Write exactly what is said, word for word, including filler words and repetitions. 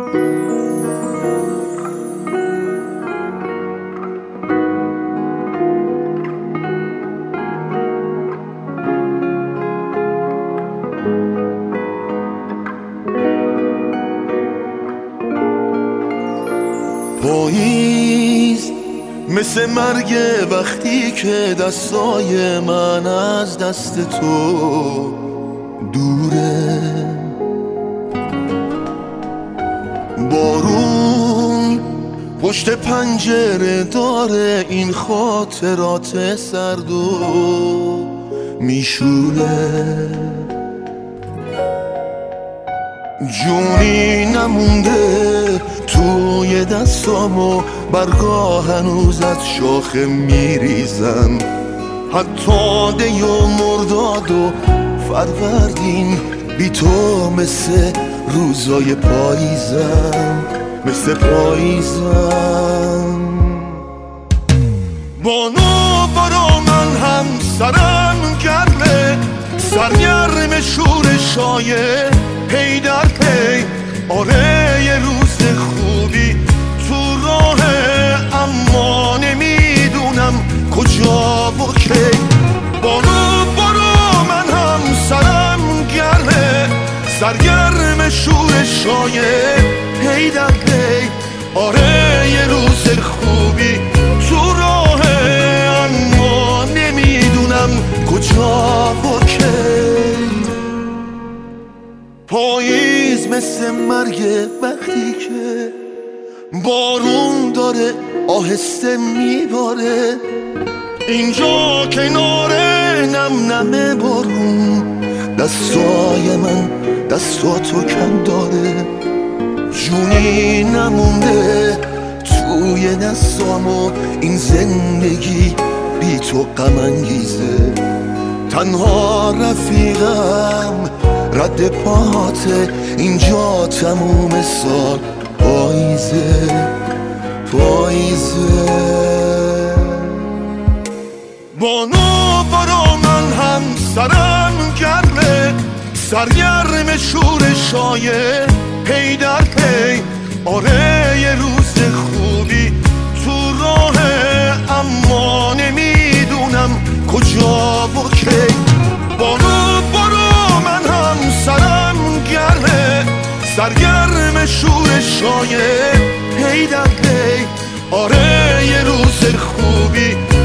پاییز مثل مرگ وقتی که دستای من از دست تو دوره. بارون پشت پنجره داره این خاطرات سرد و میشوره. جونی نمونده توی دستامو، برگا هنوز از شاخه میریزن. حتی دی و مرداد و فروردین بی تو مثل روزای پاییزن، مثل پاییزن. بانو برا من هم سرم گرمه، سرگرم شورشای پی در پی. آره یه روز خوبی تو راهه، اما نمیدونم کجا و کی. بانو برا من هم سرم گرمه، سرگرم شورشای پی در پی. آره یه روز خوبی تو راهه، اما نمیدونم کجا و کی. پاییز مثل مرگ وقتی که بارون داره آهسته میباره. اینجا کنار نم نم بارون، دستای من دستاتو کم داره. جونی نمونده توی دستامو، این زندگی بی تو غم انگیزه. تنها رفیقم رد پاته، اینجا تموم سال پاییزه پاییزه. بانو برا من هم سرم گرمه، سرگرم شورشای پی در پی. آره یه روز خوبی تو راهه، اما نمیدونم کجا و کی. بانو برا من هم سرم گرمه، سرگرم شورشای پی در پی. آره یه روز خوبی